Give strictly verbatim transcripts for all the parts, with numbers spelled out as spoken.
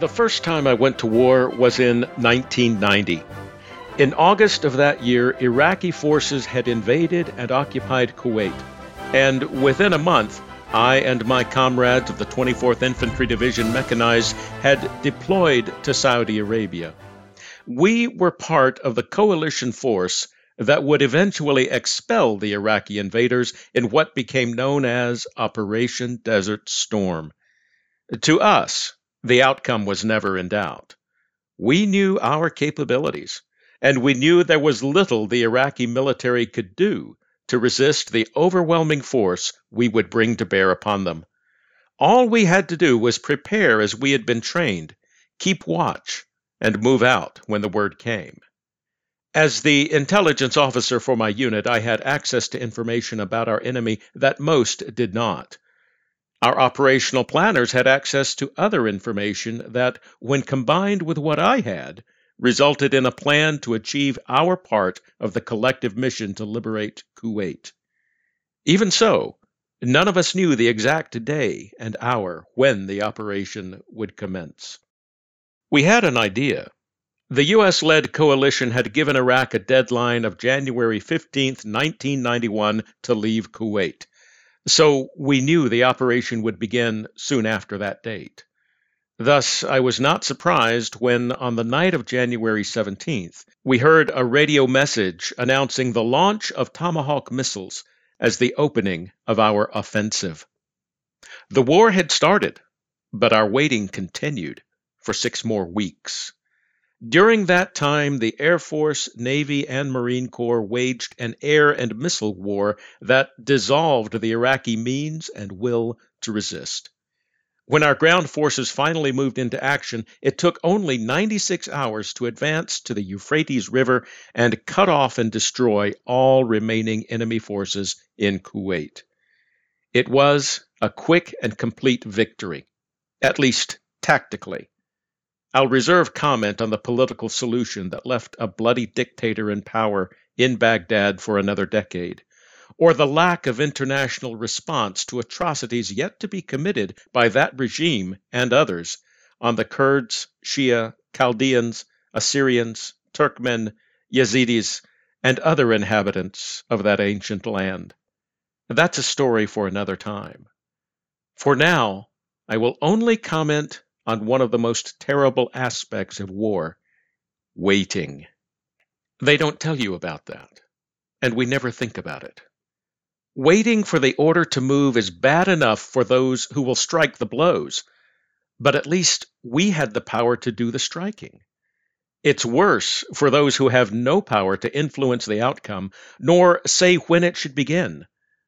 The first time I went to war was in nineteen ninety. In August of that year, Iraqi forces had invaded and occupied Kuwait. And within a month, I and my comrades of the twenty-fourth Infantry Division Mechanized had deployed to Saudi Arabia. We were part of the coalition force that would eventually expel the Iraqi invaders in what became known as Operation Desert Storm. To us, the outcome was never in doubt. We knew our capabilities, and we knew there was little the Iraqi military could do to resist the overwhelming force we would bring to bear upon them. All we had to do was prepare as we had been trained, keep watch, and move out when the word came. As the intelligence officer for my unit, I had access to information about our enemy that most did not. Our operational planners had access to other information that, when combined with what I had, resulted in a plan to achieve our part of the collective mission to liberate Kuwait. Even so, none of us knew the exact day and hour when the operation would commence. We had an idea. The U S-led coalition had given Iraq a deadline of January fifteenth, nineteen ninety-one, to leave Kuwait. So we knew the operation would begin soon after that date. Thus, I was not surprised when, on the night of January seventeenth, we heard a radio message announcing the launch of Tomahawk missiles as the opening of our offensive. The war had started, but our waiting continued for six more weeks. During that time, the Air Force, Navy, and Marine Corps waged an air and missile war that dissolved the Iraqi means and will to resist. When our ground forces finally moved into action, it took only ninety-six hours to advance to the Euphrates River and cut off and destroy all remaining enemy forces in Kuwait. It was a quick and complete victory, at least tactically. I'll reserve comment on the political solution that left a bloody dictator in power in Baghdad for another decade, or the lack of international response to atrocities yet to be committed by that regime and others on the Kurds, Shia, Chaldeans, Assyrians, Turkmen, Yazidis, and other inhabitants of that ancient land. That's a story for another time. For now, I will only comment on one of the most terrible aspects of war, waiting. They don't tell you about that, and we never think about it. Waiting for the order to move is bad enough for those who will strike the blows, but at least we had the power to do the striking. It's worse for those who have no power to influence the outcome, nor say when it should begin,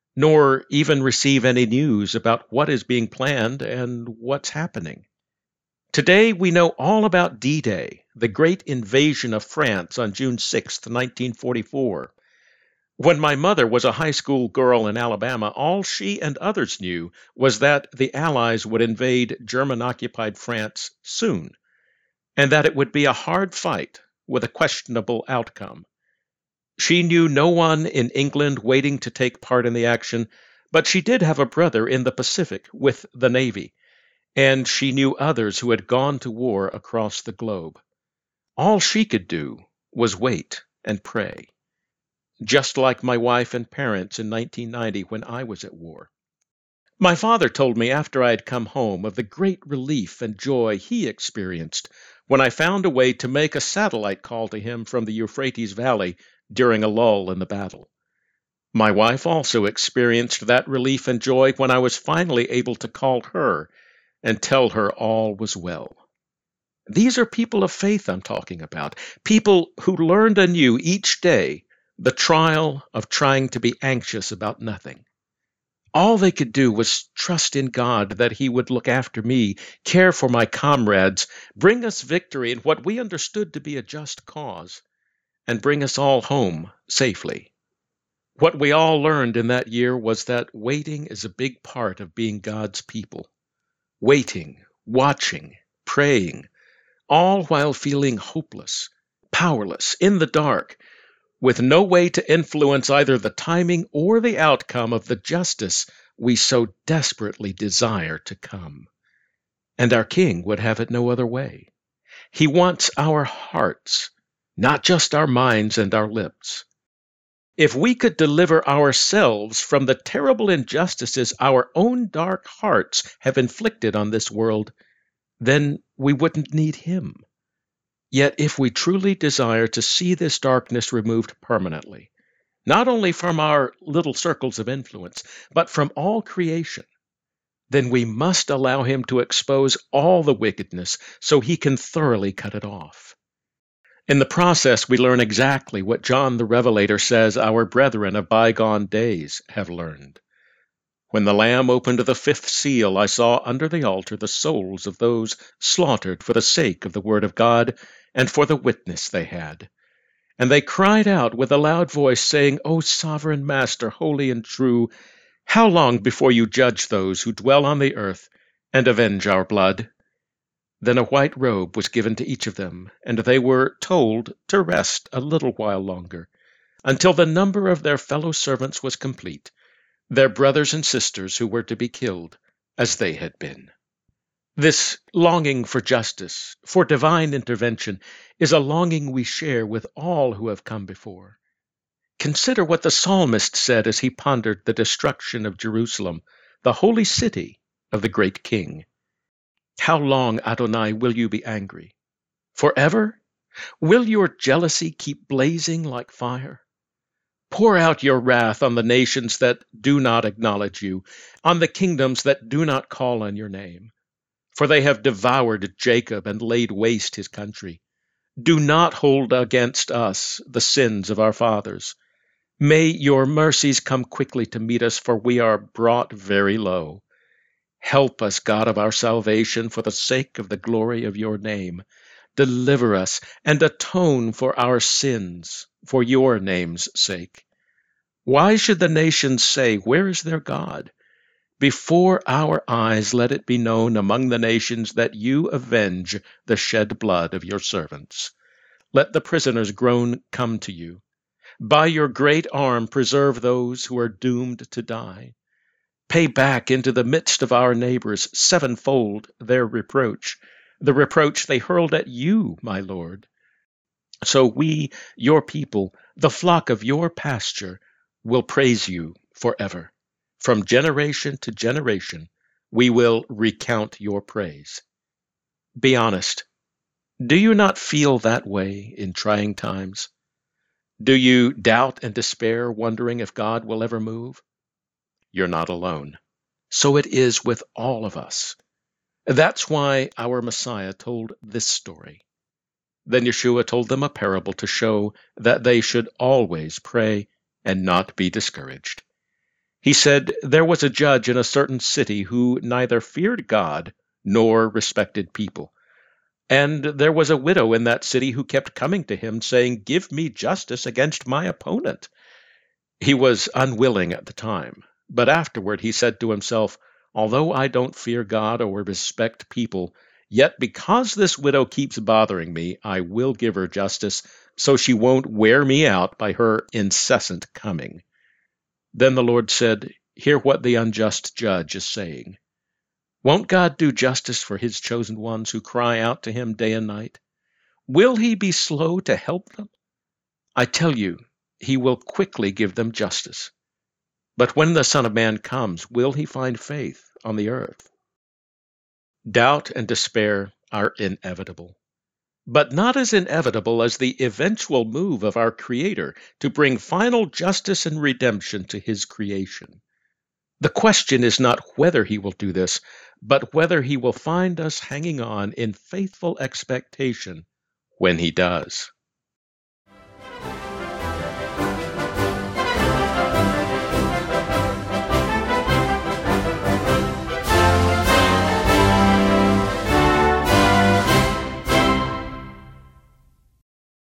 nor even receive any news about what is being planned and what's happening. Today, we know all about D-Day, the great invasion of France on June sixth, nineteen forty-four. When my mother was a high school girl in Alabama, all she and others knew was that the Allies would invade German-occupied France soon, and that it would be a hard fight with a questionable outcome. She knew no one in England waiting to take part in the action, but she did have a brother in the Pacific with the Navy, and she knew others who had gone to war across the globe. All she could do was wait and pray, just like my wife and parents in nineteen ninety when I was at war. My father told me after I had come home of the great relief and joy he experienced when I found a way to make a satellite call to him from the Euphrates Valley during a lull in the battle. My wife also experienced that relief and joy when I was finally able to call her and tell her all was well. These are people of faith I'm talking about, people who learned anew each day the trial of trying to be anxious about nothing. All they could do was trust in God that He would look after me, care for my comrades, bring us victory in what we understood to be a just cause, and bring us all home safely. What we all learned in that year was that waiting is a big part of being God's people. Waiting, watching, praying, all while feeling hopeless, powerless, in the dark, with no way to influence either the timing or the outcome of the justice we so desperately desire to come. And our King would have it no other way. He wants our hearts, not just our minds and our lips. If we could deliver ourselves from the terrible injustices our own dark hearts have inflicted on this world, then we wouldn't need him. Yet if we truly desire to see this darkness removed permanently, not only from our little circles of influence, but from all creation, then we must allow him to expose all the wickedness so he can thoroughly cut it off. In the process, we learn exactly what John the Revelator says our brethren of bygone days have learned. When the Lamb opened the fifth seal, I saw under the altar the souls of those slaughtered for the sake of the word of God and for the witness they had. And they cried out with a loud voice, saying, O sovereign Master, holy and true, how long before you judge those who dwell on the earth and avenge our blood? Then a white robe was given to each of them, and they were told to rest a little while longer, until the number of their fellow servants was complete, their brothers and sisters who were to be killed as they had been. This longing for justice, for divine intervention, is a longing we share with all who have come before. Consider what the psalmist said as he pondered the destruction of Jerusalem, the holy city of the great King. How long, Adonai, will you be angry? Forever? Will your jealousy keep blazing like fire? Pour out your wrath on the nations that do not acknowledge you, on the kingdoms that do not call on your name. For they have devoured Jacob and laid waste his country. Do not hold against us the sins of our fathers. May your mercies come quickly to meet us, for we are brought very low. Help us, God of our salvation, for the sake of the glory of your name. Deliver us and atone for our sins, for your name's sake. Why should the nations say, where is their God? Before our eyes let it be known among the nations that you avenge the shed blood of your servants. Let the prisoners groan come to you. By your great arm preserve those who are doomed to die. Pay back into the midst of our neighbors sevenfold their reproach, the reproach they hurled at you, my Lord. So we, your people, the flock of your pasture, will praise you forever. From generation to generation, we will recount your praise. Be honest. Do you not feel that way in trying times? Do you doubt and despair, wondering if God will ever move? You're not alone. So it is with all of us. That's why our Messiah told this story. Then Yeshua told them a parable to show that they should always pray and not be discouraged. He said, there was a judge in a certain city who neither feared God nor respected people. And there was a widow in that city who kept coming to him, saying, give me justice against my opponent. He was unwilling at the time, but afterward he said to himself, although I don't fear God or respect people, yet because this widow keeps bothering me, I will give her justice, so she won't wear me out by her incessant coming. Then the Lord said, hear what the unjust judge is saying. Won't God do justice for his chosen ones who cry out to him day and night? Will he be slow to help them? I tell you, he will quickly give them justice. But when the Son of Man comes, will he find faith on the earth? Doubt and despair are inevitable, but not as inevitable as the eventual move of our Creator to bring final justice and redemption to his creation. The question is not whether he will do this, but whether he will find us hanging on in faithful expectation when he does.